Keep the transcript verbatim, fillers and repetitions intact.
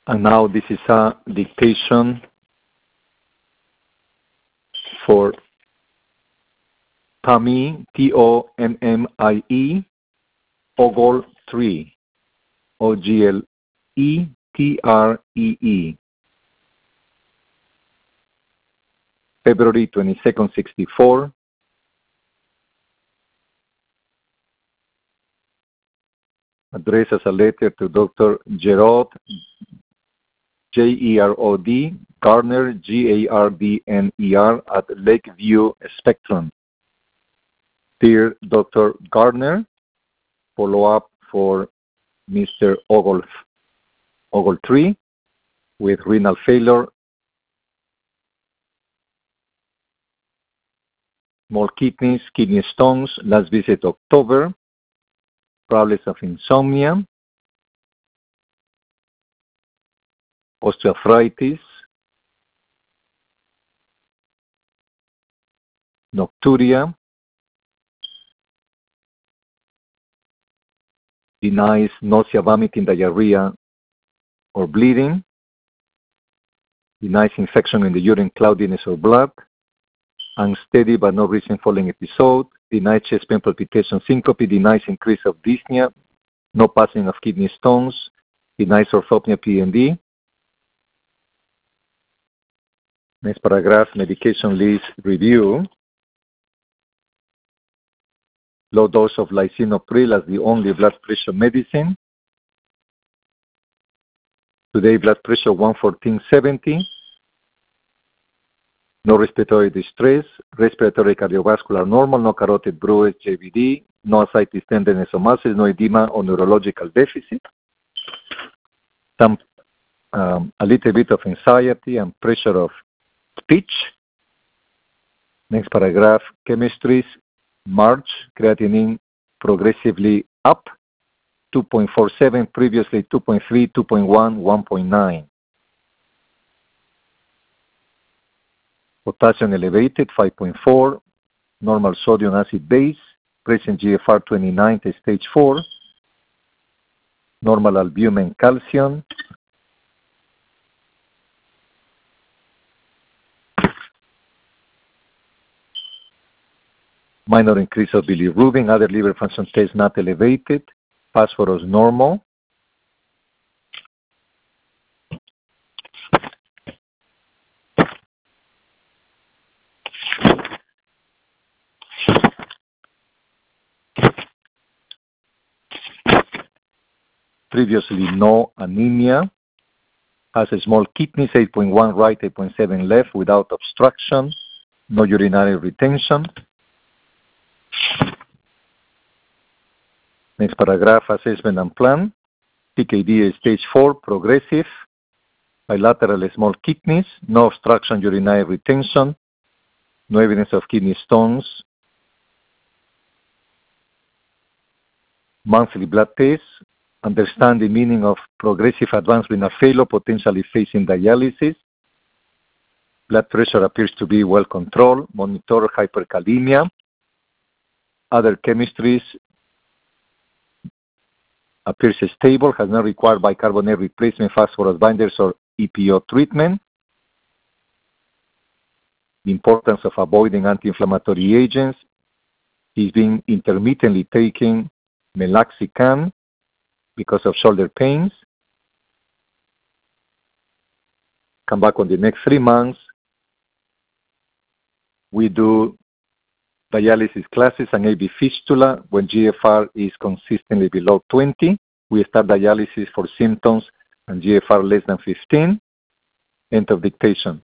And now this is a dictation for Tommy, T O M M I E, Ogle three, O G L E T R E E. February twenty-second, sixty-four. Addressed as a letter to Doctor Gerard, J E R O D, Gardner, G A R D N E R, at Lakeview Spectrum. Dear Doctor Gardner, follow-up for Mister Ogle, Ogletree with renal failure, small kidneys, kidney stones, last visit October, problems of insomnia, osteoarthritis, nocturia, denies nausea, vomiting, diarrhea, or bleeding, denies infection in the urine, cloudiness, or blood, unsteady but no reason falling episode, denies chest pain, palpitation, syncope, denies increase of dyspnea, no passing of kidney stones, denies orthopnea, P N D. Next paragraph, medication list review. Low dose of lisinopril as the only blood pressure medicine. Today blood pressure one fourteen seventy. No respiratory distress, respiratory cardiovascular normal, no carotid bruise, J V D, no ascites, tenderness of muscles, no edema or neurological deficit. Some, um, a little bit of anxiety and pressure of speech. Next paragraph, chemistries, March, creatinine progressively up, two point four seven, previously two point three, two point one, one point nine. Potassium elevated, five point four, normal sodium acid base, present G F R twenty-nine to stage four, normal albumin calcium, minor increase of bilirubin, other liver function tests not elevated, phosphorus normal. Previously no anemia, has a small kidneys, eight point one right, eight point seven left, without obstruction, no urinary retention. Next paragraph, assessment and plan. P K D is stage four, progressive, bilateral small kidneys, no obstruction, urinary retention, no evidence of kidney stones. Monthly blood tests. Understand the meaning of progressive advanced renal failure, potentially facing dialysis. Blood pressure appears to be well controlled. Monitor hyperkalemia. Other chemistries appears stable, has not required bicarbonate replacement, phosphorus binders, or E P O treatment. The importance of avoiding anti-inflammatory agents. He's been intermittently taking meloxicam because of shoulder pains. Come back on the next three months. We do dialysis classes and A V fistula when G F R is consistently below twenty. We start dialysis for symptoms and G F R less than fifteen. End of dictation.